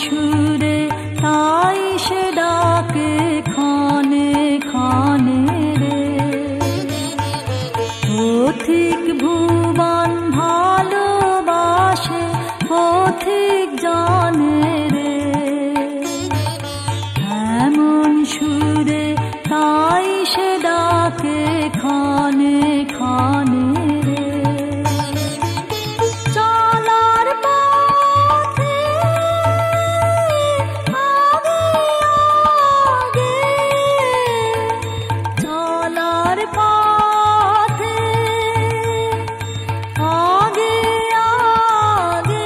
সুরে তাই সে ডাকে ক্ষণে ক্ষণে রে। পথিক ভুবন ভালোবাসে পথিক জানে রে। এমন সুরে তাই সে ডাকে ক্ষণে ক্ষণে রে। চলার পথে আগে আগে, চলার পথে আগে আগে,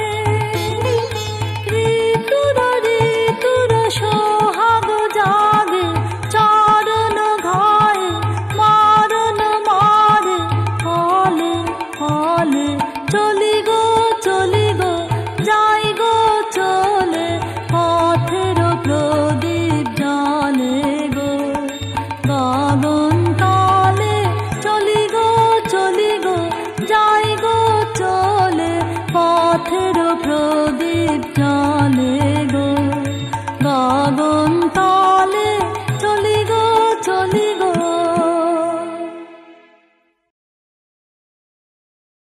ঋতুর ঋতুর সোহাগ জাগে চরণ ঘায়ে মারণ মারে। ফলে ফলে চলি গো যাই গো চলে, পথের প্রদীপ জালে গো গগন